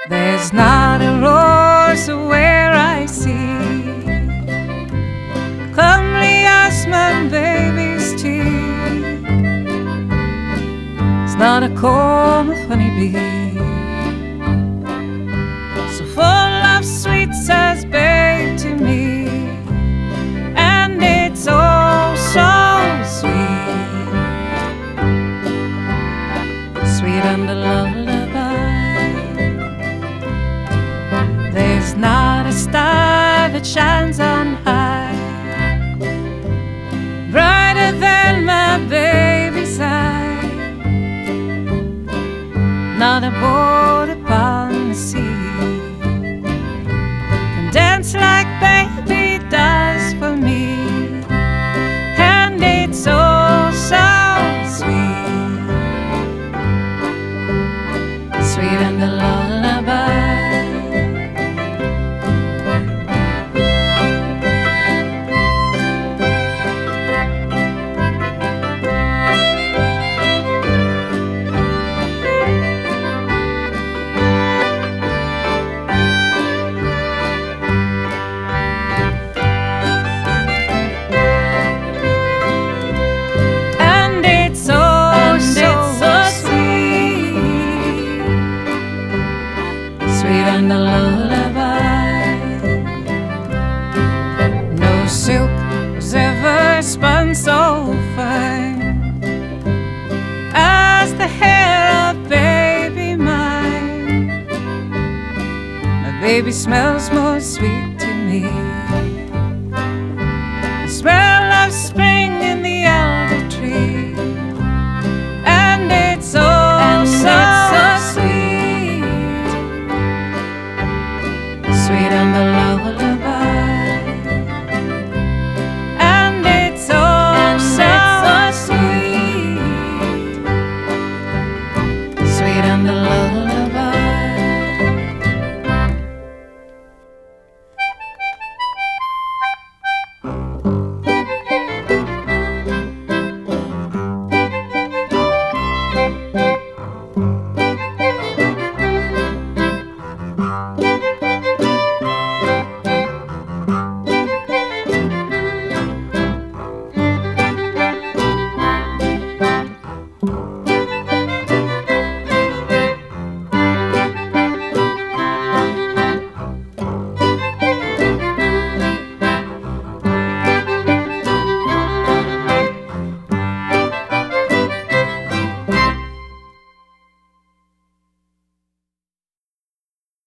There's not a rose where I see comely as my baby's cheek. It's not a comb of honeybee, so full of sweets as babe to me, and it's oh so sweet, sweet and a lullaby. There's not a star that shines on high brighter than my baby's eye. Not a boat upon the sea can dance like baby does for me, and it's oh so sweet, sweet and a lullaby. Sweet and a lullaby. No silk was ever spun so fine as the hair of baby mine. My baby smells more sweet